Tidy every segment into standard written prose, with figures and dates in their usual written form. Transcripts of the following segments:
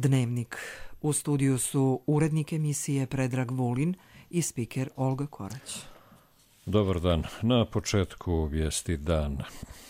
Dnevnik. U studiju su urednik emisije Predrag Vulin i spiker Olga Korać. Dobar dan. Na početku vijesti dana.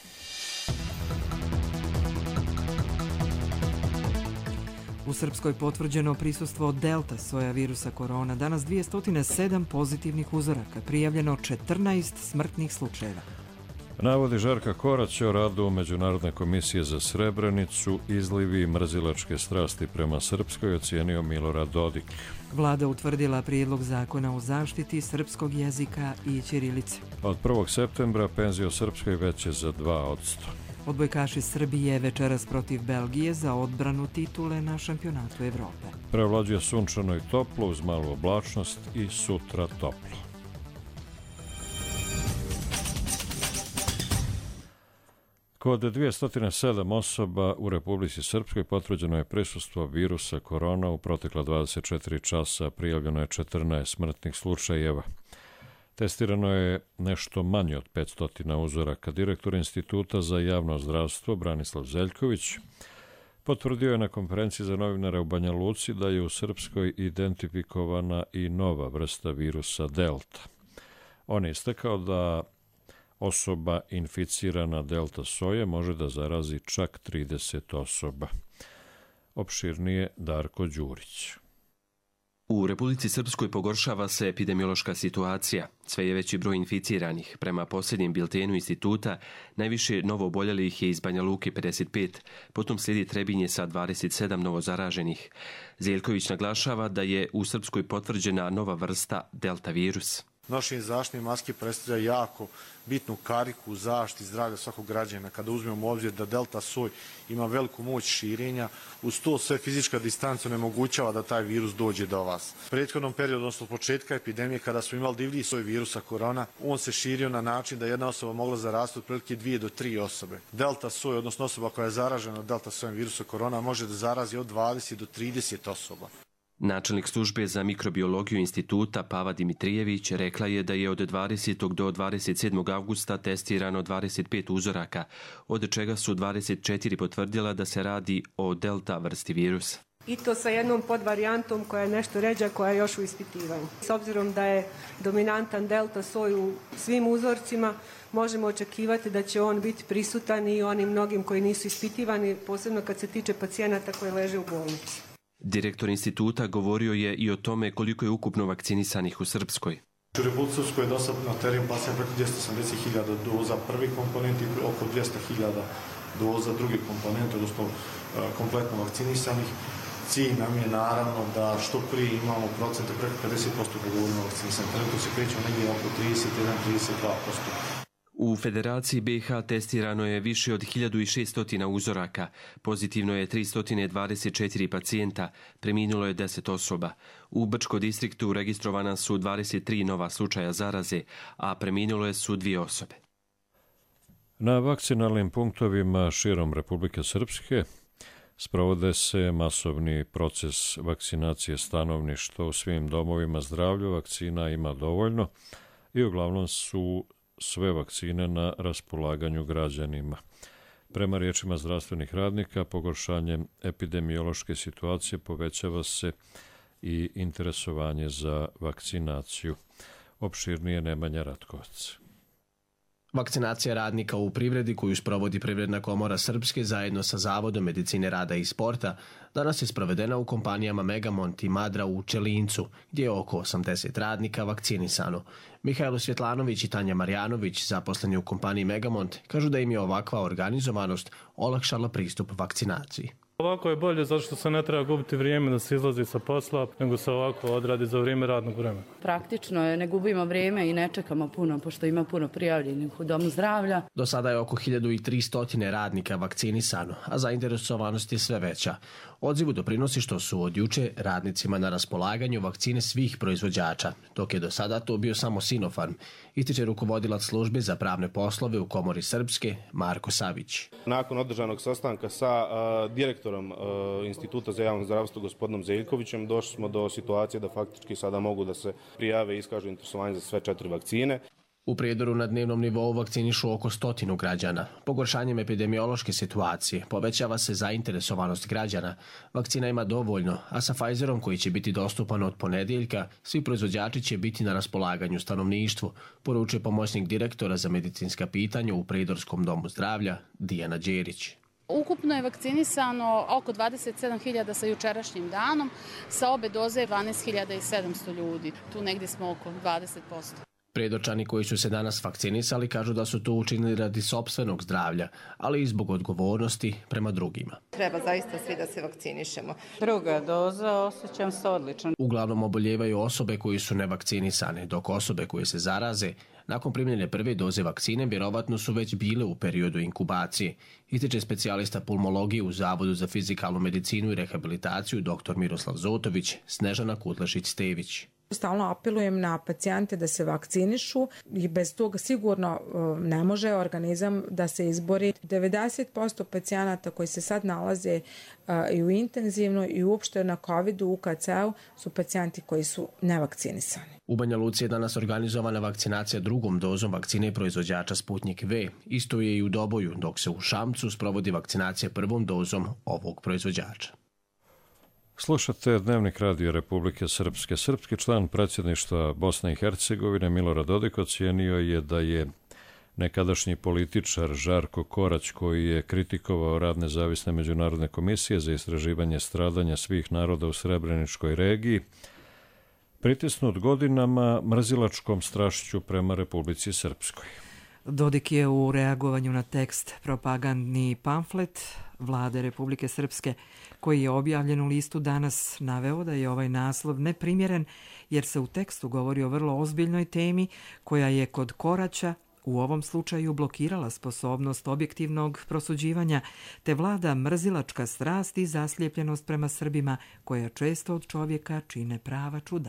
U Srpskoj potvrđeno prisustvo delta soja virusa korona. Danas 207 pozitivnih uzoraka, prijavljeno 14 smrtnih slučajeva. Navodi Žarka Koraća o radu Međunarodne komisije za Srebrenicu, izlivi i mrzilačke strasti prema Srpskoj ocijenio Milorad Dodik. Vlada utvrdila prijedlog zakona o zaštiti srpskog jezika i ćirilice. Od 1. septembra penzije u Srpskoj veće za 2%. Odbojkaši Srbije večeras protiv Belgije za odbranu titule na šampionatu Evrope. Prevlađuje sunčano i toplo uz malu oblačnost i sutra toplo. Kod 207 osoba u Republici Srpskoj potvrđeno je prisustvo virusa korona. U protekla 24 časa prijavljeno je 14 smrtnih slučajeva. Testirano je nešto manje od 500 uzoraka. Direktor Instituta za javno zdravstvo Branislav Zeljković potvrdio je na konferenciji za novinare u Banja Luci da je u Srpskoj identifikovana i nova vrsta virusa delta. On je istakao da osoba inficirana delta soje može da zarazi čak 30 osoba. Opširnije Darko Đurić. U Republici Srpskoj pogoršava se epidemiološka situacija. Sve je veći broj inficiranih. Prema posljednjem biltenu instituta, najviše novooboljelih je iz Banja Luke 55, potom slijedi Trebinje sa 27 novozaraženih. Zeljković naglašava da je u Srpskoj potvrđena nova vrsta delta virus. Nošenje zaštitne maske predstavlja jako bitnu kariku u zaštiti zdravlja svakog građana. Kada uzmemo u obzir da delta soj ima veliku moć širenja, uz to sve fizička distanca onemogućava da taj virus dođe do vas. U prethodnom periodu, odnosno početka epidemije, kada smo imali divlji soj virusa korona, on se širio na način da jedna osoba mogla zarasti otprilike 2 do 3 osobe. Delta soj, odnosno osoba koja je zaražena delta sojem virusa korona, može da zarazi od 20 do 30 osoba. Načelnik službe za mikrobiologiju instituta Pava Dimitrijević rekla je da je od 20. do 27. avgusta testirano 25 uzoraka, od čega su 24 potvrdila da se radi o delta vrsti virusa. I to sa jednom podvarijantom koja je nešto ređa, koja je još u ispitivanju. S obzirom da je dominantan delta soj u svim uzorcima, možemo očekivati da će on biti prisutan i onim mnogim koji nisu ispitivani, posebno kad se tiče pacijenata koji leže u bolnici. Direktor instituta govorio je i o tome koliko je ukupno vakcinisanih u Srpskoj. U Republici Srpskoj je do sad na terenu pasija preko 280.000 doza prvi komponent i oko 200.000 doza druge komponente, odnosno kompletno vakcinisanih. Cilj nam je naravno da što prije imamo procente preko 50% kada govorimo o vakcinisanju. Trenutno se krećemo negdje oko 31-32%. U Federaciji BiH testirano je više od 1600 uzoraka, pozitivno je 324 pacijenta, preminulo je 10 osoba. U Brčko distriktu registrovana su 23 nova slučaja zaraze, a preminule su 2 osobe. Na vakcinalnim punktovima širom Republike Srpske sprovode se masovni proces vakcinacije stanovništva. U svim domovima zdravlja vakcina ima dovoljno i uglavnom su sve vakcine na raspolaganju građanima. Prema riječima zdravstvenih radnika, pogoršanjem epidemiološke situacije povećava se i interesovanje za vakcinaciju. Opširnije Nemanja Ratkovac. Vakcinacija radnika u privredi koju sprovodi Privredna komora Srpske zajedno sa Zavodom medicine rada i sporta danas je sprovedena u kompanijama Megamont i Madra u Čelincu, gdje je oko 80 radnika vakcinisano. Mihajlo Svjetlanović i Tanja Marjanović, zaposleni u kompaniji Megamont, kažu da im je ovakva organizovanost olakšala pristup vakcinaciji. Ovako je bolje zato što se ne treba gubiti vrijeme da se izlazi sa posla, nego se ovako odradi za vrijeme radnog vremena. Praktično je, ne gubimo vrijeme i ne čekamo puno, pošto ima puno prijavljenih u domu zdravlja. Do sada je oko 1300 radnika vakcinisano, a zainteresovanost je sve veća. Odzivu doprinosi što su od juče radnicima na raspolaganju vakcine svih proizvođača, dok je do sada to bio samo Sinopharm, ističe rukovodilac službe za pravne poslove u Komori Srpske Marko Savić. Nakon održanog sastanka sa direktorom Instituta za javno zdravstvo gospodinom Zeljkovićem došli smo do situacije da faktički sada mogu da se prijave i iskažu interesovanje za sve 4 vakcine. U Prijedoru na dnevnom nivou vakcinišu oko 100 građana. Pogoršanjem epidemiološke situacije povećava se zainteresovanost građana. Vakcina ima dovoljno, a sa Pfizerom koji će biti dostupan od ponedjeljka, svi proizvođači će biti na raspolaganju stanovništvu, poručuje pomoćnik direktora za medicinska pitanja u Prijedorskom domu zdravlja Dijana Đerić. Ukupno je vakcinisano oko 27.000 sa jučerašnjim danom, sa obe doze 12.700 ljudi. Tu negdje smo oko 20%. Prijedorčani koji su se danas vakcinisali kažu da su to učinili radi sopstvenog zdravlja, ali i zbog odgovornosti prema drugima. Treba zaista svi da se vakcinišemo. Druga doza, osjećam se odlično. Uglavnom oboljevaju osobe koji su nevakcinisane, dok osobe koje se zaraze nakon primljene prve doze vakcine vjerovatno su već bile u periodu inkubacije, ističe specijalista pulmologije u Zavodu za fizikalnu medicinu i rehabilitaciju dr. Miroslav Zotović, Snežana Kutlešić-Stević. Stalno apelujem na pacijente da se vakcinišu i bez toga sigurno ne može organizam da se izbori. 90% pacijenata koji se sad nalaze i u intenzivnoj i uopšte na COVID-u u UKC-u su pacijenti koji su nevakcinisani. U Banja Luci je danas organizovana vakcinacija drugom dozom vakcine proizvođača Sputnik V. Isto je i u Doboju, dok se u Šamcu sprovodi vakcinacija prvom dozom ovog proizvođača. Slušate Dnevnik Radio Republike Srpske. Srpski član predsjedništva Bosne i Hercegovine Milorad Dodik ocijenio je da je nekadašnji političar Žarko Korać, koji je kritikovao rad nezavisne međunarodne komisije za istraživanje stradanja svih naroda u Srebreničkoj regiji, pritisnut godinama mrzilačkom strašću prema Republici Srpskoj. Dodik je u reagovanju na tekst propagandni pamflet Vlade Republike Srpske, koji je objavljen u listu Danas, naveo da je ovaj naslov neprimjeren jer se u tekstu govori o vrlo ozbiljnoj temi koja je kod Koraća u ovom slučaju blokirala sposobnost objektivnog prosuđivanja, te vlada mrzilačka strast i zaslijepljenost prema Srbima, koja često od čovjeka čine prava čuda.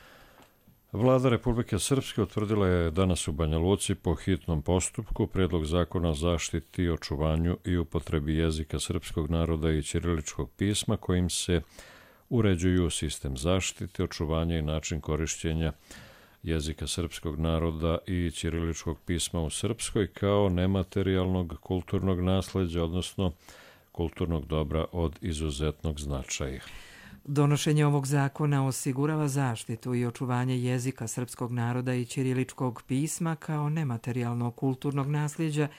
Vlada Republike Srpske utvrdila je danas u Banja Luci po hitnom postupku Prijedlog zakona o zaštiti, očuvanju i upotrebi jezika srpskog naroda i ćiriličkog pisma, kojim se uređuju sistem zaštite, očuvanja i način korišćenja jezika srpskog naroda i ćiriličkog pisma u Srpskoj kao nematerijalnog kulturnog nasleđa, odnosno kulturnog dobra od izuzetnog značaja. Donošenje ovog zakona osigurava zaštitu i očuvanje jezika srpskog naroda i ćiriličkog pisma kao nematerijalnog kulturnog nasljeđa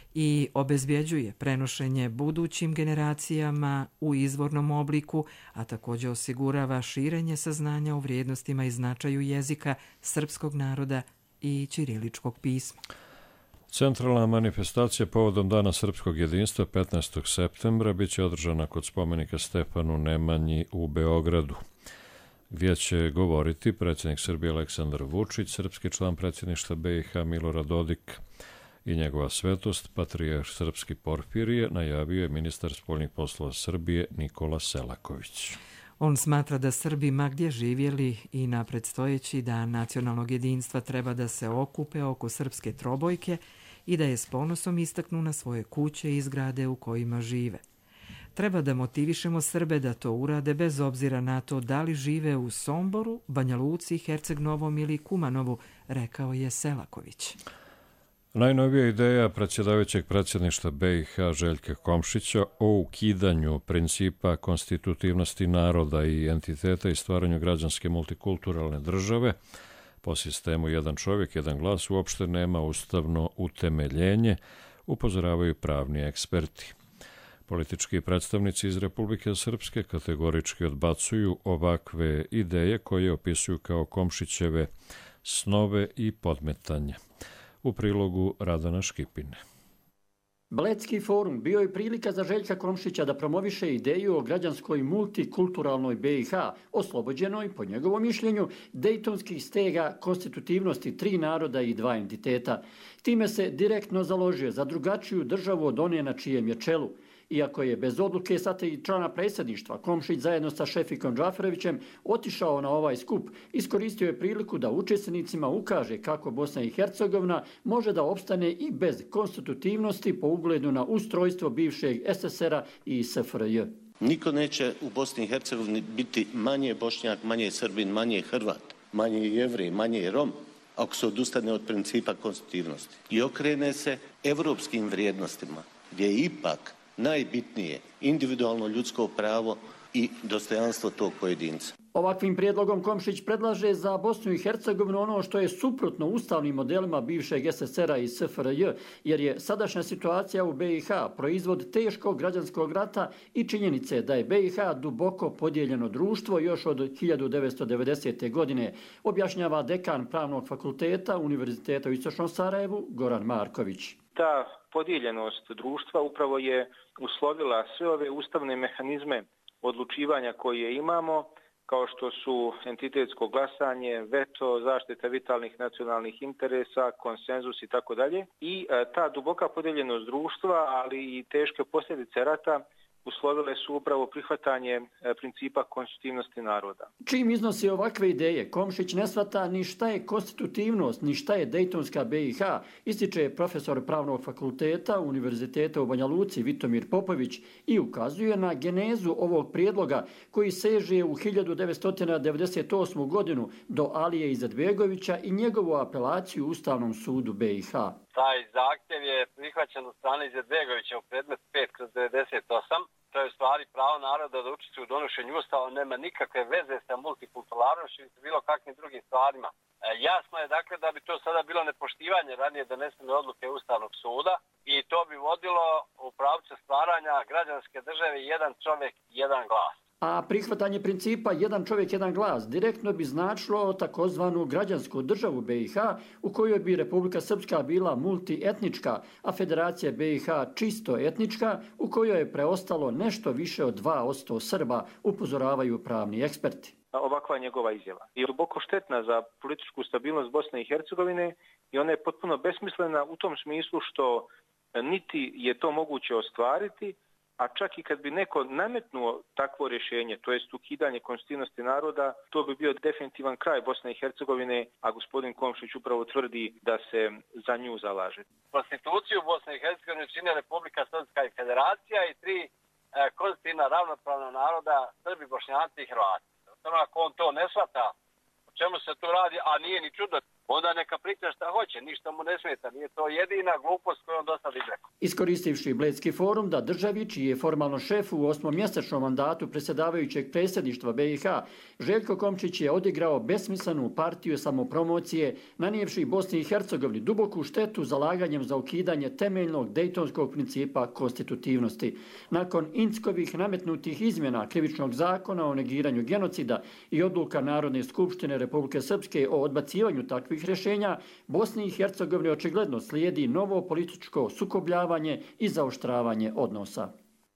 i obezbjeđuje prenošenje budućim generacijama u izvornom obliku, a također osigurava širenje saznanja o vrijednostima i značaju jezika srpskog naroda i ćiriličkog pisma. Centralna manifestacija povodom Dana srpskog jedinstva 15. septembra biće održana kod spomenika Stefanu Nemanji u Beogradu, gdje će govoriti predsjednik Srbije Aleksandar Vučić, srpski član predsjedništva BiH Milorad Dodik i njegova svetost, patrijarh srpski Porfirije, najavio je ministar spoljnih poslova Srbije Nikola Selaković. On smatra da Srbi ma gdje živjeli i na predstojeći Dan nacionalnog jedinstva treba da se okupe oko srpske trobojke i da je s ponosom istaknu na svoje kuće i zgrade u kojima žive. Treba da motivišemo Srbe da to urade bez obzira na to da li žive u Somboru, Banja Luci, Herceg Novom ili Kumanovu, rekao je Selaković. Najnovija ideja predsjedavajućeg predsjedništva BiH Željka Komšića o ukidanju principa konstitutivnosti naroda i entiteta i stvaranju građanske multikulturalne države po sistemu jedan čovjek, jedan glas uopšte nema ustavno utemeljenje, upozoravaju pravni eksperti. Politički predstavnici iz Republike Srpske kategorički odbacuju ovakve ideje koje opisuju kao Komšićeve snove i podmetanje. U prilogu Radana Škipine. Bledski forum bio je prilika za Željka Komšića da promoviše ideju o građanskoj multikulturalnoj BiH, oslobođenoj, po njegovom mišljenju, dejtonskih stega konstitutivnosti 3 naroda i 2 entiteta. Time se direktno založio za drugačiju državu od one na čijem je čelu. Iako je bez odluke sata i člana predsjedništva, Komšić zajedno sa Šefikom Džaferovićem otišao na ovaj skup, iskoristio je priliku da učesnicima ukaže kako Bosna i Hercegovina može da opstane i bez konstitutivnosti po ugledu na ustrojstvo bivšeg SSR-a i SFRJ. Niko neće u Bosni i Hercegovini biti manje Bošnjak, manje Srbin, manje Hrvat, manje Jevrej, manje Rom, ako se odustane od principa konstitutivnosti i okrene se evropskim vrijednostima, gdje je ipak najbitnije individualno ljudsko pravo i dostojanstvo tog pojedinca. Ovakvim prijedlogom Komšić predlaže za Bosnu i Hercegovinu ono što je suprotno ustavnim modelima bivšeg SSR-a i SFRJ, jer je sadašnja situacija u BiH proizvod teškog građanskog rata i činjenice da je BiH duboko podijeljeno društvo još od 1990. godine, objašnjava dekan Pravnog fakulteta Univerziteta u Istočnom Sarajevu Goran Marković. Ta podijeljenost društva upravo je uslovila sve ove ustavne mehanizme odlučivanja koje imamo, kao što su entitetsko glasanje, veto, zaštita vitalnih nacionalnih interesa, konsenzus i tako dalje. I ta duboka podijeljenost društva, ali i teške posljedice rata uslovile su upravo prihvatanje principa konstitutivnosti naroda. Čim iznosi ovakve ideje, Komšić ne shvata ni šta je konstitutivnost, ni šta je Dejtonska BiH, ističe profesor Pravnog fakulteta Univerziteta u Banja Luci Vitomir Popović i ukazuje na genezu ovog prijedloga koji seže u 1998. godinu do Alije Izetbegovića i njegovu apelaciju Ustavnom sudu BiH. Taj zahtjev je prihvaćen od strane Izetbegovića u predmet 5/98. To je u stvari pravo naroda da učestvuje u donošenju Ustava, nema nikakve veze sa multikulturalnošću i bilo kakvim drugim stvarima. Jasno je dakle da bi to sada bilo nepoštivanje ranije donesene odluke Ustavnog suda i to bi vodilo u pravcu stvaranja građanske države jedan čovjek, jedan glas. A prihvatanje principa jedan čovjek, jedan glas direktno bi značilo takozvanu građansku državu BiH u kojoj bi Republika Srpska bila multietnička, a Federacija BiH čisto etnička u kojoj je preostalo nešto više od 2% Srba, upozoravaju pravni eksperti. Ovakva njegova izjava je duboko štetna za političku stabilnost Bosne i Hercegovine i ona je potpuno besmislena u tom smislu što niti je to moguće ostvariti, a čak i kad bi neko nametnuo takvo rješenje, to jest ukidanje konstitutivnosti naroda, to bi bio definitivan kraj Bosne i Hercegovine, a gospodin Komšić upravo tvrdi da se za nju zalaže. Konstituciju Bosne i Hercegovine čine Republika Srpska i Federacija i 3 konstitutivna ravnopravna naroda, Srbi, Bošnjaci i Hrvati. Ako on to ne shvata, o čemu se tu radi, a nije ni čudo, onda neka priča šta hoće, ništa mu ne smeta, nije to jedina glupost koju on dosta izrekao. Iskoristivši Bledski forum da državi, čiji je formalno šef u 8-mjesečnom mandatu predsjedavajućeg predsjedništva BiH, Željko Komšić je odigrao besmislenu partiju samopromocije, nanijevši Bosni i Hercegovini duboku štetu zalaganjem za ukidanje temeljnog dejtonskog principa konstitutivnosti. Nakon Inckovih nametnutih izmjena krivičnog zakona o negiranju genocida i odluka Narodne skupštine Republike Srpske o odbacivanju takvih rješenja, Bosni i Hercegovini očigledno slijedi novo političko sukobljavanje i zaoštravanje odnosa.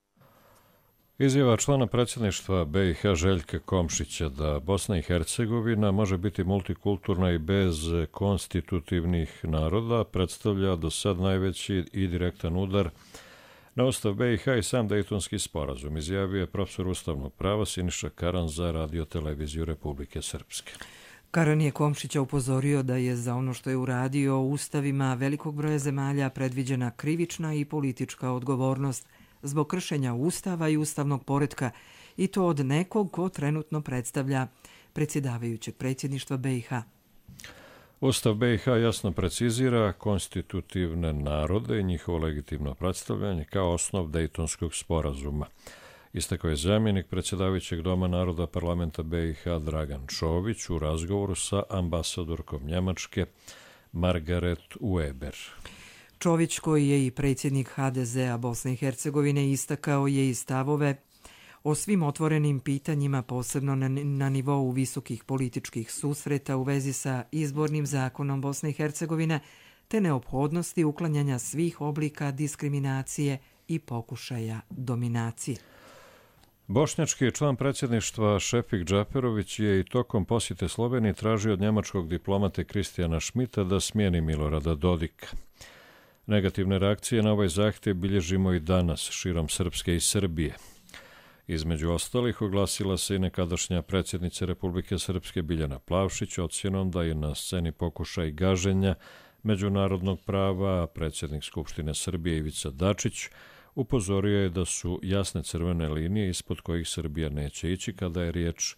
Izjava člana predsjedništva BiH Željka Komšića da Bosna i Hercegovina može biti multikulturna i bez konstitutivnih naroda predstavlja do sad najveći i direktan udar na Ustav BiH i sam Dejtonski sporazum, izjavio je profesor ustavnog prava Siniša Karan za Radio-televiziju Republike Srpske. Karan je Komšića upozorio da je za ono što je uradio ustavima velikog broja zemalja predviđena krivična i politička odgovornost zbog kršenja ustava i ustavnog poretka i to od nekog ko trenutno predstavlja predsjedavajućeg predsjedništva BiH. Ustav BiH jasno precizira konstitutivne narode i njihovo legitimno predstavljanje kao osnov Dejtonskog sporazuma. Istakao je zamjenik predsjedavajućeg Doma naroda parlamenta BiH Dragan Čović u razgovoru sa ambasadorkom Njemačke Margaret Weber. Čović, koji je i predsjednik HDZ-a Bosne i Hercegovine, istakao je i stavove o svim otvorenim pitanjima, posebno na nivou visokih političkih susreta u vezi sa izbornim zakonom Bosne i Hercegovine, te neophodnosti uklanjanja svih oblika diskriminacije i pokušaja dominacije. Bošnjački član predsjedništva Šefik Džaperović je i tokom posjete Sloveniji tražio od njemačkog diplomate Kristijana Šmita da smijeni Milorada Dodika. Negativne reakcije na ovaj zahtjev bilježimo i danas širom Srpske i Srbije. Između ostalih oglasila se i nekadašnja predsjednica Republike Srpske Biljana Plavšić ocjenom da je na sceni pokušaj gaženja međunarodnog prava, a predsjednik Skupštine Srbije Ivica Dačić upozorio je da su jasne crvene linije ispod kojih Srbija neće ići kada je riječ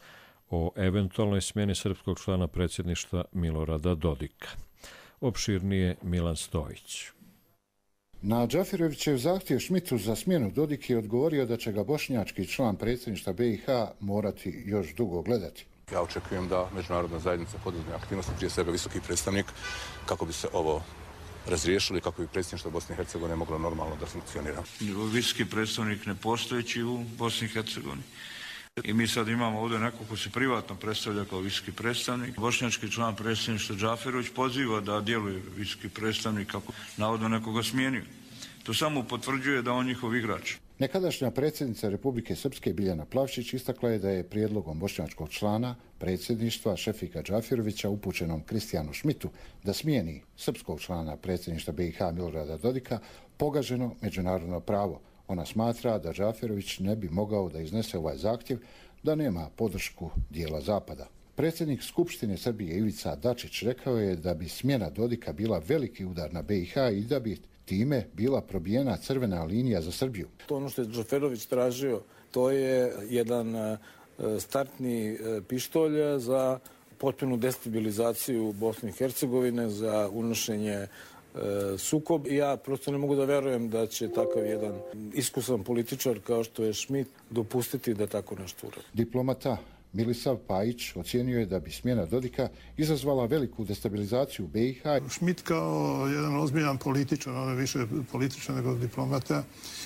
o eventualnoj smjeni srpskog člana predsjedništva Milorada Dodika. Opširnije Milan Stojić. Na Džafirovićev zahtjev Šmitu za smjenu Dodik je odgovorio da će ga bošnjački član predsjedništva BiH morati još dugo gledati. Ja očekujem da međunarodna zajednica poduzme aktivnosti, prije svega visoki predstavnik, kako bi se ovo razriješili, kako bi predsjedništvo Bosne i Hercegovine moglo normalno da funkcionira. Visoki predstavnik nepostojeći u Bosni i Hercegovini. I mi sad imamo ovdje neko ko se privatno predstavlja kao visoki predstavnik. Bošnjački član predsjedništva Džafirović poziva da djeluje visoki predstavnik kako navodno nekoga smijenio. To samo potvrđuje da on njihov igrač. Nekadašnja predsjednica Republike Srpske Biljana Plavšić istakla je da je prijedlogom bošnjačkog člana predsjedništva Šefika Džafirovića upućenom Kristijanu Šmitu da smijeni srpskog člana predsjedništva BiH Milorada Dodika pogaženo međunarodno pravo. Ona smatra da Džafirović ne bi mogao da iznese ovaj zahtjev da nema podršku dijela Zapada. Predsjednik Skupštine Srbije Ivica Dačić rekao je da bi smjena Dodika bila veliki udar na BiH i da bi time bila probijena crvena linija za Srbiju. To ono što je Džaferović tražio, to je jedan startni pištolj za potpunu destabilizaciju Bosne i Hercegovine, za unošenje sukob. Ja prosto ne mogu da verujem da će takav jedan iskusan političar kao što je Šmit dopustiti da tako nešto uradi. Diplomata Milisav Pajić ocijenio je da bi smjena Dodika izazvala veliku destabilizaciju BiH. Šmit kao jedan ozbiljan političar, on je više političar nego diplomata,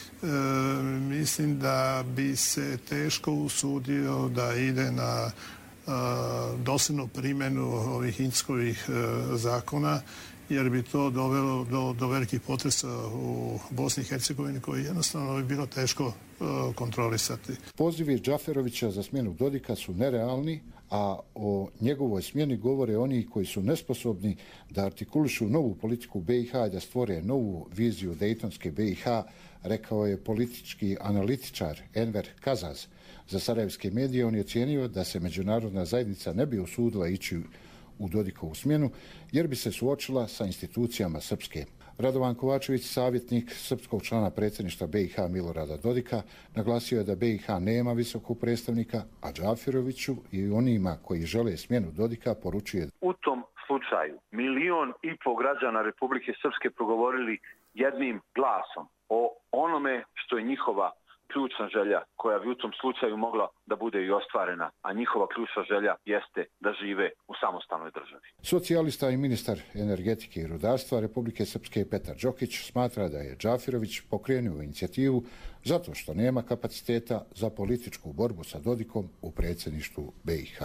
mislim da bi se teško usudio da ide na dosljednu primjenu ovih Inckovih zakona, jer bi to dovelo do velikih potresa u Bosni i Hercegovini koji jednostavno bi bilo teško kontrolisati. Pozivi Džaferovića za smjenu Dodika su nerealni, a o njegovoj smjeni govore oni koji su nesposobni da artikulišu novu politiku BiH i da stvore novu viziju Dejtonske BiH, rekao je politički analitičar Enver Kazaz. Za sarajevske medije on je ocijenio da se međunarodna zajednica ne bi usudila ići u Dodikovu smjenu, jer bi se suočila sa institucijama Srpske. Radovan Kovačević, savjetnik srpskog člana predsjedništva BiH Milorada Dodika, naglasio je da BiH nema visokog predstavnika, a Džafiroviću i onima koji žele smjenu Dodika poručuje: u tom slučaju 1,5 miliona građana Republike Srpske progovorili jednim glasom o onome što je njihova ključna želja, koja bi u tom slučaju mogla da bude i ostvarena, a njihova ključna želja jeste da žive u samostalnoj državi. Socijalista i ministar energetike i rudarstva Republike Srpske Petar Đokić smatra da je Džafirović pokrenuo inicijativu zato što nema kapaciteta za političku borbu sa Dodikom u predsjedništvu BiH.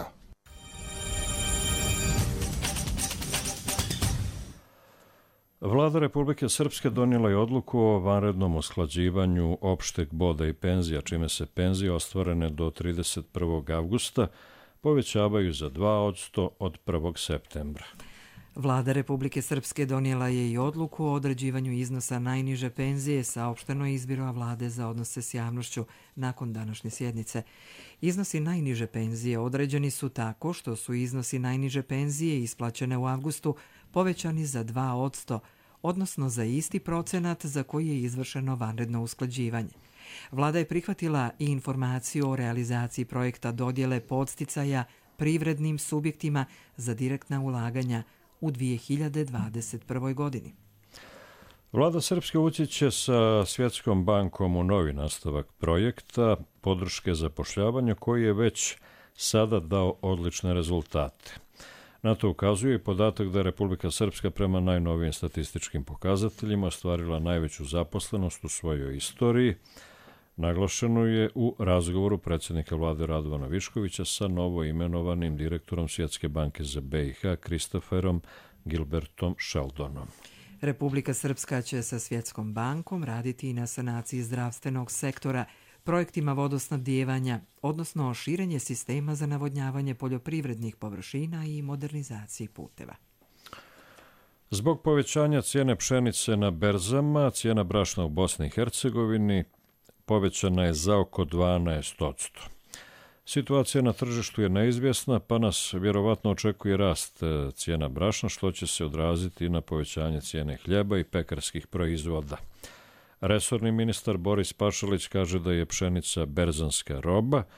Vlada Republike Srpske donijela je odluku o vanrednom usklađivanju opšteg boda i penzija, čime se penzije ostvarene do 31. avgusta povećavaju za 2% od 1. septembra. Vlada Republike Srpske donijela je i odluku o određivanju iznosa najniže penzije, saopšteno je iz Biroa vlade za odnose s javnošću nakon današnje sjednice. Iznosi najniže penzije određeni su tako što su iznosi najniže penzije isplaćene u avgustu povećani za 2%, odnosno za isti procenat za koji je izvršeno vanredno usklađivanje. Vlada je prihvatila i informaciju o realizaciji projekta dodjele podsticaja privrednim subjektima za direktna ulaganja u 2021. godini. Vlada Srpske ući će sa Svjetskom bankom u novi nastavak projekta podrške zapošljavanja koji je već sada dao odlične rezultate. Na to ukazuje i podatak da je Republika Srpska prema najnovijim statističkim pokazateljima ostvarila najveću zaposlenost u svojoj istoriji. Naglašeno je u razgovoru predsjednika vlade Radovana Viškovića sa novoimenovanim direktorom Svjetske banke za BiH Kristoferom Gilbertom Sheldonom. Republika Srpska će sa Svjetskom bankom raditi i na sanaciji zdravstvenog sektora, projektima vodosnabdijevanja, odnosno širenje sistema za navodnjavanje poljoprivrednih površina i modernizaciji puteva. Zbog povećanja cijene pšenice na berzama, cijena brašna u Bosni i Hercegovini povećana je za oko 12%. Situacija na tržištu je neizvjesna, pa nas vjerovatno očekuje rast cijena brašna, što će se odraziti na povećanje cijene hljeba i pekarskih proizvoda. Resorni ministar Boris Pašalić kaže da je pšenica berzanska roba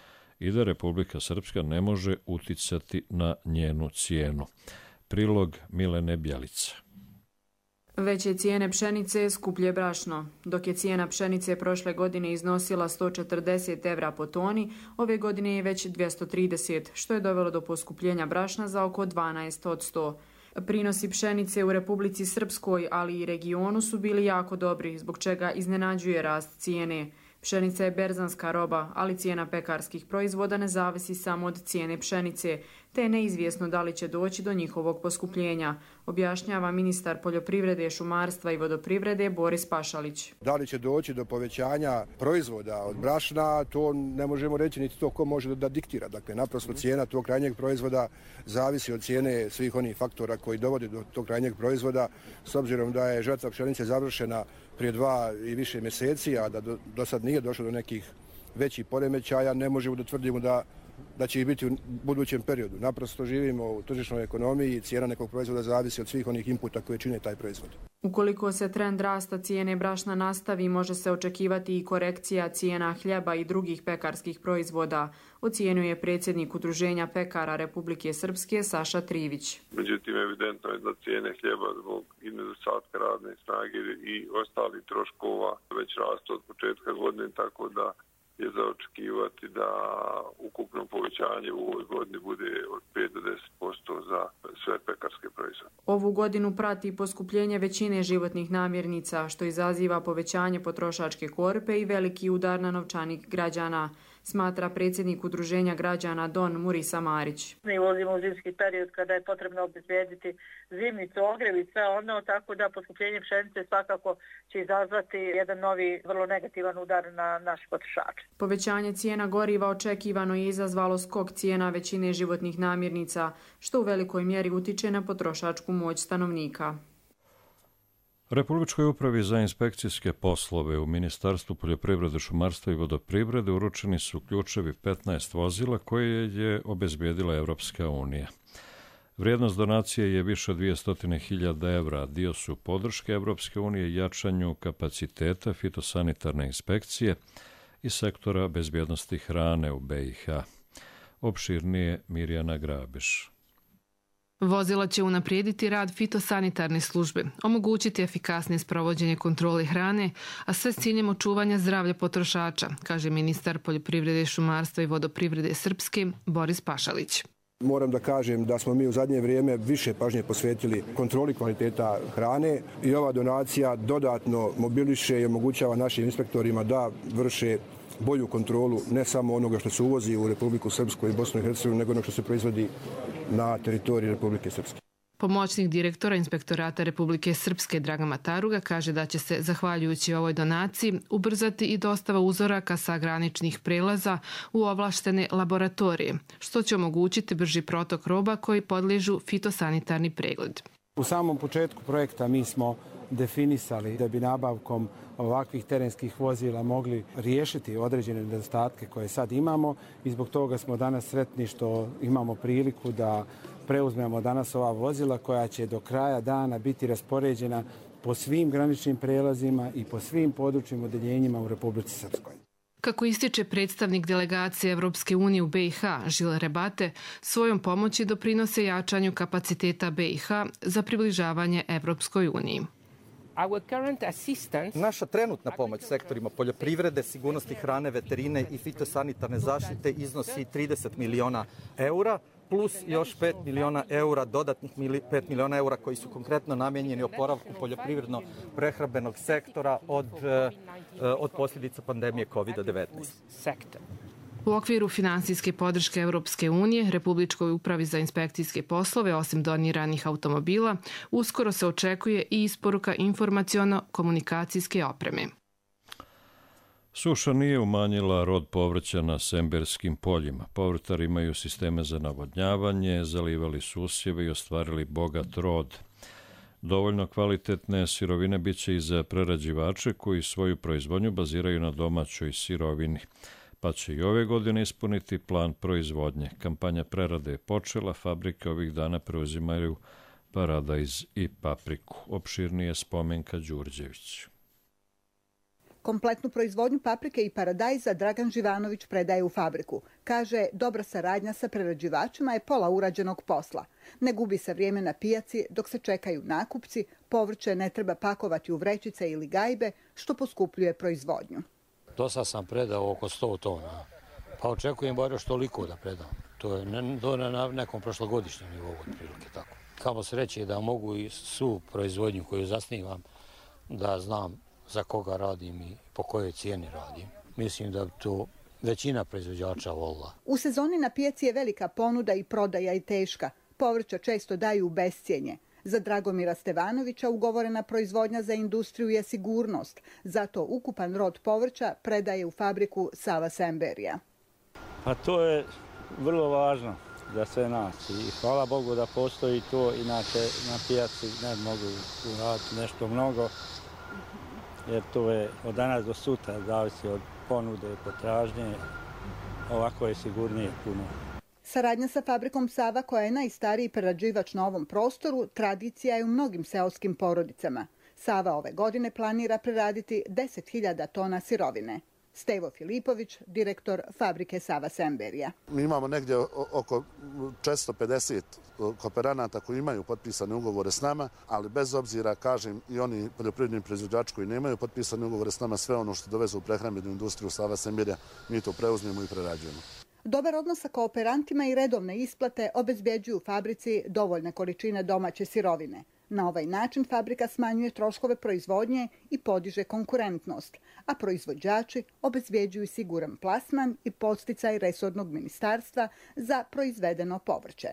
i da Republika Srpska ne može uticati na njenu cijenu. Prilog Milene Bjelica. Veće cijene pšenice, skuplje brašno. Dok je cijena pšenice prošle godine iznosila 140 evra po toni, ove godine je već 230, što je dovelo do poskupljenja brašna za oko 12%. Prinosi pšenice u Republici Srpskoj, ali i regionu su bili jako dobri, zbog čega iznenađuje rast cijene. Pšenica je berzanska roba, ali cijena pekarskih proizvoda ne zavisi samo od cijene pšenice, te je neizvjesno da li će doći do njihovog poskupljenja, objašnjava ministar poljoprivrede, šumarstva i vodoprivrede Boris Pašalić. Da li će doći do povećanja proizvoda od brašna, to ne možemo reći, niti to ko može da diktira. Dakle, naprosto cijena tog krajnjeg proizvoda zavisi od cijene svih onih faktora koji dovode do tog krajnjeg proizvoda. S obzirom da je žetva pšenice završena prije 2 i više mjeseci, a da do sad nije došlo do nekih većih poremećaja, ne možemo da tvrdimo da će i biti u budućem periodu. Naprosto živimo u tržišnoj ekonomiji i cijena nekog proizvoda zavisi od svih onih inputa koje čine taj proizvod. Ukoliko se trend rasta cijene brašna nastavi, može se očekivati i korekcija cijena hljeba i drugih pekarskih proizvoda, ocjenjuje predsjednik Udruženja pekara Republike Srpske Saša Trivić. Međutim, evidentno je da cijene hljeba zbog i nedostatka radne snage i ostalih troškova već rastu od početka godine, tako da je za očekivati da ukupno povećanje u ovoj godini bude od 5 do 10% za sve pekarske proizvode. Ovu godinu prati poskupljenje većine životnih namirnica, što izaziva povećanje potrošačke korpe i veliki udar na novčanik građana, smatra predsjednik Udruženja građana Don Murisa Marić. Mi ulazimo u zimski period kada je potrebno obezbediti zimnicu, ogrjev i sve ono, tako da poskupljenje pšenice svakako će izazvati jedan novi vrlo negativan udar na naše potrošače. Povećanje cijena goriva očekivano je izazvalo skok cijena većine životnih namirnica, što u velikoj mjeri utiče na potrošačku moć stanovnika. Republičkoj upravi za inspekcijske poslove u Ministarstvu poljoprivrede, šumarstva i vodoprivrede uručeni su ključevi 15 vozila koje je obezbijedila Evropska unija. Vrijednost donacije je više od 200.000 evra. Dio su podrške Evropske unije jačanju kapaciteta fitosanitarne inspekcije i sektora bezbjednosti hrane u BiH. Opširnije Mirjana Grabiš. Vozila će unaprijediti rad fitosanitarne službe, omogućiti efikasnije sprovođenje kontrole hrane, a sve s ciljem očuvanja zdravlja potrošača, kaže ministar poljoprivrede, šumarstva i vodoprivrede Srpske Boris Pašalić. Moram da kažem da smo mi u zadnje vrijeme više pažnje posvetili kontroli kvaliteta hrane i ova donacija dodatno mobiliše i omogućava našim inspektorima da vrše bolju kontrolu ne samo onoga što se uvozi u Republiku Srpsku i Bosnu i Hercegovinu, nego onoga što se proizvodi na teritoriji Republike Srpske. Pomoćnik direktora Inspektorata Republike Srpske Dragan Mataruga kaže da će se, zahvaljujući ovoj donaciji, ubrzati i dostava uzoraka sa graničnih prelaza u ovlaštene laboratorije, što će omogućiti brži protok roba koji podliježu fitosanitarni pregled. U samom početku projekta mi smo definisali da bi nabavkom ovakvih terenskih vozila mogli riješiti određene nedostatke koje sad imamo i zbog toga smo danas sretni što imamo priliku da preuzmemo danas ova vozila koja će do kraja dana biti raspoređena po svim graničnim prelazima i po svim područnim odeljenjima u Republici Srpskoj. Kako ističe predstavnik delegacije Evropske unije u BiH, Žil Rebate, svojom pomoći doprinose jačanju kapaciteta BiH za približavanje Evropskoj uniji. Naša trenutna pomoć sektorima poljoprivrede, sigurnosti hrane, veterine i fitosanitarne zaštite iznosi 30 miliona eura, plus još 5 miliona eura, dodatnih 5 miliona eura koji su konkretno namijenjeni oporavku poljoprivredno-prehrambenog sektora od posljedica pandemije COVID-19. U okviru finansijske podrške Evropske unije, Republičkoj upravi za inspekcijske poslove, osim doniranih automobila, uskoro se očekuje i isporuka informaciono-komunikacijske opreme. Suša nije umanjila rod povrća na semberskim poljima. Povrtari imaju sisteme za navodnjavanje, zalivali su usjeve i ostvarili bogat rod. Dovoljno kvalitetne sirovine biće i za prerađivače koji svoju proizvodnju baziraju na domaćoj sirovini, pa će i ove godine ispuniti plan proizvodnje. Kampanja prerade je počela, fabrike ovih dana preuzimaju paradajz i papriku. Opširnije Spomenka Đurđević. Kompletnu proizvodnju paprike i paradajza Dragan Živanović predaje u fabriku. Kaže, dobra saradnja sa prerađivačima je pola urađenog posla. Ne gubi se vrijeme na pijaci dok se čekaju nakupci, povrće ne treba pakovati u vrećice ili gajbe, što poskupljuje proizvodnju. Do sad sam predao oko 100 tona, pa očekujem bar još toliko da predam. To je na nekom prošlogodišnjem nivou otprilike tako. Kamo sreće da mogu i svu proizvodnju koju zasnivam, da znam za koga radim i po kojoj cijeni radim. Mislim da to većina proizvođača volila. U sezoni na pijaci je velika ponuda i prodaja je teška. Povrća često daju u bescijenje. Za Dragomira Stevanovića ugovorena proizvodnja za industriju je sigurnost. Zato ukupan rod povrća predaje u fabriku Sava Semberija. Pa to je vrlo važno za sve nas i hvala Bogu da postoji to, inače na pijaci ne mogu uraditi nešto mnogo, jer to je od danas do sutra, zavisi od ponude i potražnje, ovako je sigurnije puno. Saradnja sa fabrikom Sava, koja je najstariji prerađivač na ovom prostoru, tradicija je u mnogim seoskim porodicama. Sava ove godine planira preraditi 10.000 tona sirovine. Stevo Filipović, direktor fabrike Sava Semberija. Mi imamo negdje oko 450 kooperanata koji imaju potpisane ugovore s nama, ali bez obzira, kažem, i oni poljoprivredni proizvođači koji nemaju potpisane ugovore s nama, sve ono što dovezu u prehrambenu industriju Sava Semberija, mi to preuzmemo i prerađujemo. Dobar odnos sa kooperantima i redovne isplate obezbjeđuju fabrici dovoljne količine domaće sirovine. Na ovaj način fabrika smanjuje troškove proizvodnje i podiže konkurentnost, a proizvođači obezbjeđuju siguran plasman i podsticaj resornog ministarstva za proizvedeno povrće.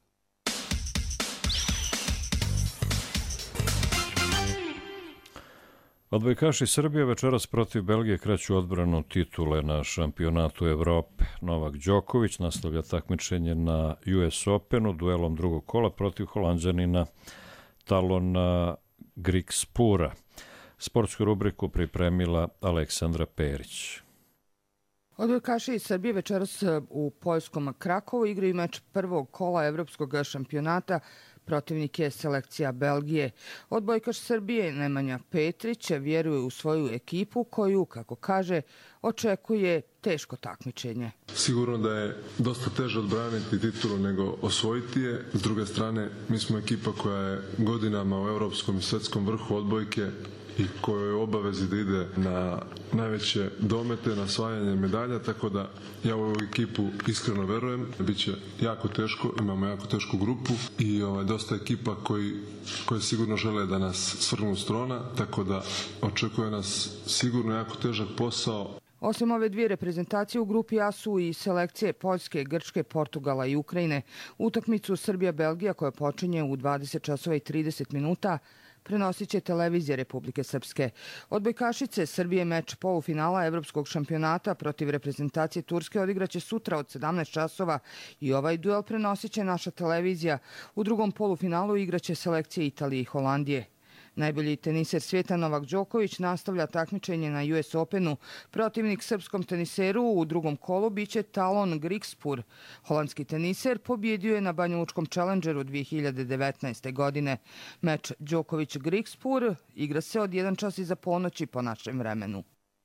Odbojkaši Srbije večeras protiv Belgije kreću odbranu titule na šampionatu Evrope. Novak Đoković nastavlja takmičenje na US Openu duelom drugog kola protiv Holanđanina Talona Grigspura. Sportsku rubriku pripremila Aleksandra Perić. Odbojkaši iz Srbije večeras u poljskom Krakovu igraju meč prvog kola evropskog šampionata. Protivnik je selekcija Belgije. Odbojkaš Srbije Nemanja Petrić vjeruje u svoju ekipu koju, kako kaže, očekuje teško takmičenje. Sigurno da je dosta teže odbraniti titulu nego osvojiti je. S druge strane, mi smo ekipa koja je godinama u evropskom i svjetskom vrhu odbojke i kojoj je obavezi da ide na najveće domete, na osvajanje medalja, tako da ja u ovu ekipu iskreno verujem. Biće jako teško, imamo jako tešku grupu i dosta ekipa koji sigurno žele da nas svrgnu s trona, tako da očekuje nas sigurno jako težak posao. Osim ove dvije reprezentacije u grupi A su i selekcije Poljske, Grčke, Portugala i Ukrajine. Utakmicu Srbija-Belgija koja počinje u 20 časova i 30 minuta prenosit će televizija Republike Srpske. Odbojkašice Srbije meč polufinala evropskog šampionata protiv reprezentacije Turske odigraće sutra od 17 časova i ovaj duel prenosit će naša televizija. U drugom polufinalu igraće selekcije Italije i Holandije. Najbolji teniser svijeta Novak Đoković nastavlja takmičenje na US Openu. Protivnik srpskom teniseru u drugom kolu biće Talon Grigspur. Holandski teniser pobjedio je na Banjalučkom Challengeru 2019. godine. Meč Đoković-Grigspur igra se od 1 čas iza ponoći po našem vremenu.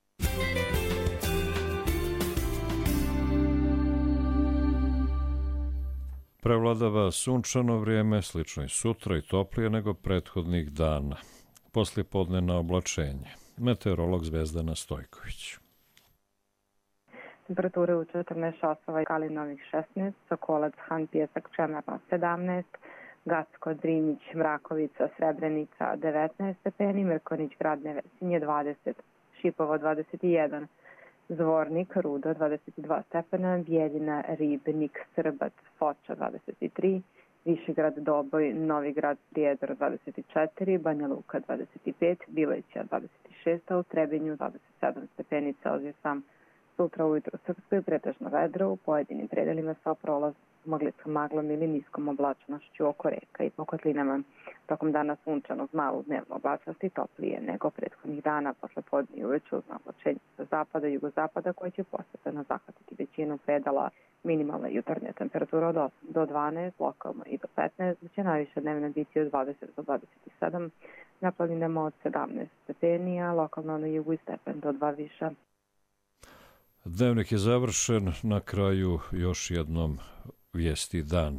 Prevladava sunčano vrijeme, slično i sutra i toplije nego prethodnih dana. Poslijepodnevno oblačenje. Meteorolog Zvezdana Stojković. Temperature u 14 časova, Kalinovih 16, Sokolac, Han, Pjesak, Čemerno 17, Gacko, Drinić, Mrakovica, Srebrenica 19 stepeni, Mrkonić, Grad Nevesinje 20, Šipovo 21, Zvornik, Rudo 22 stepena, Bijeljina, Ribnik, Srbac, Foča 23, Višegrad, Doboj, Novi Grad, Prijedor 24, Banja Luka 25, Bileća 26, a u Trebinju 27 stepeni Celzijusa. Sutra ujutro u Srpskoj pretežno vedro, u pojedinim predelima sa prolaz moglicom maglom ili niskom oblačnošću oko reka i po kotlinama. Tokom dana sunčano uz malu dnevnu oblačnost i toplije nego prethodnih dana, posle podne i uveče uz oblačenje sa zapada i jugozapada koje će postepeno zahvatiti većinu predala. Minimalna jutarnja temperatura od 8 do 12, lokalno i do 15, će najviše dnevna biti od 20 do 27, na planinama od 17 stepeni, a lokalno na jugu i stepen do 2 viša. Dnevnik je završen, na kraju još jednom vijesti dan.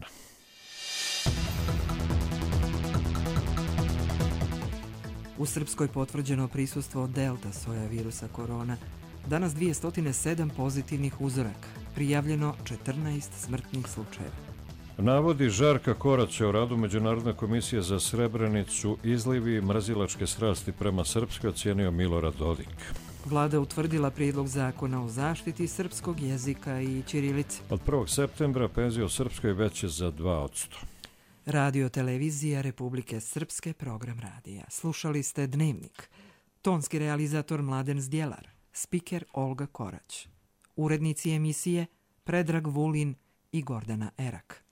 U Srpskoj potvrđeno prisustvo delta soja virusa korona. Danas 207 pozitivnih uzoraka. Prijavljeno 14 smrtnih slučajeva. Navodi Žarka Koraća o radu Međunarodne komisije za Srebrenicu, izlivi mrzilačke strasti prema Srpskoj ocijenio Milorad Dodik. Vlada utvrdila prijedlog zakona o zaštiti srpskog jezika i ćirilice. Od 1. septembra penzije u Srpskoj veće za 2%. Radio televizija Republike Srpske, program radija. Slušali ste Dnevnik. Tonski realizator Mladen Zdjelar. Spiker Olga Korać. Urednici emisije Predrag Vulin i Gordana Erak.